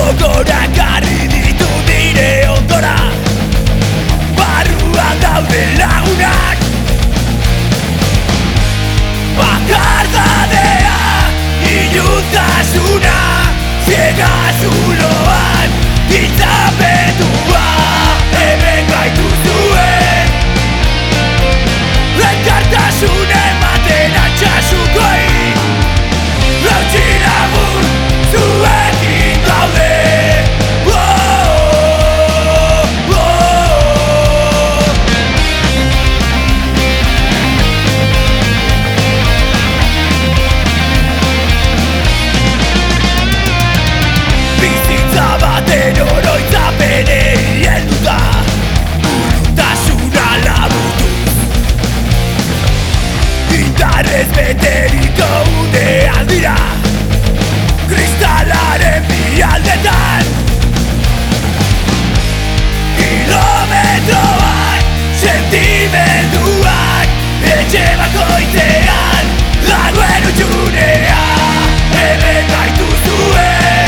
Gogorak garri ditu nire ondora, barruan daude lagunak. Bakardadea, iluntasuna, ziega zuloan, itzapetua, hemen gaituzue. Elkartasun ematen atxasukoi, lautsi lagun zuekin gaude. Bizitza baten oroitzapenei helduta, urrutasuna labutuz. Indarrez beteriko unean dira, kristalaren bi aldetan. Kilometroak, sentimenduak, etxe bakoitzean, dagoen utxunea, hemen gaituzue.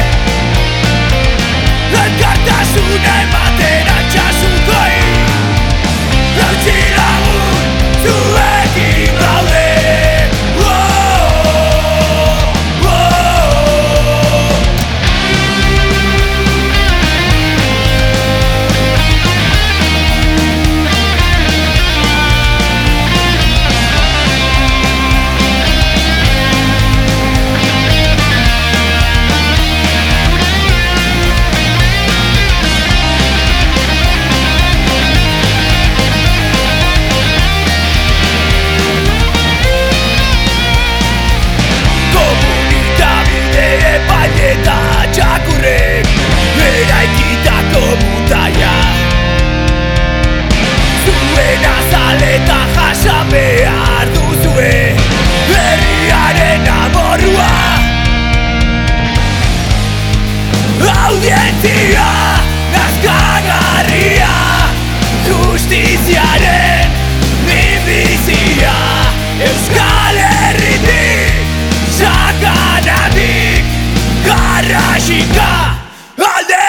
Elkartasuna ematen atxasukoi, lautsi lagun zuekin gaude. Eta txakurrek eraikitako mutaia, zuen azaleta jasan behar duzue, herriaren amorrua. Audientzia nazkagarria, justiziaren minbizia, Euskal Herritik sakanatik Garrasika alde